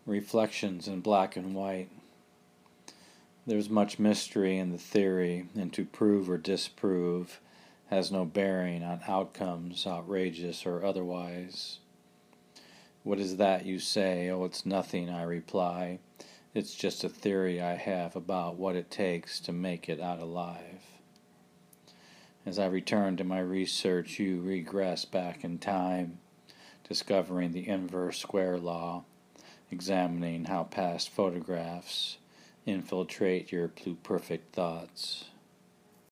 reflections in black and white. There's much mystery in the theory, and to prove or disprove has no bearing on outcomes, outrageous or otherwise. What is that, you say? Oh, it's nothing, I reply. It's just a theory I have about what it takes to make it out alive. As I return to my research, you regress back in time, discovering the inverse square law, examining how past photographs infiltrate your pluperfect thoughts.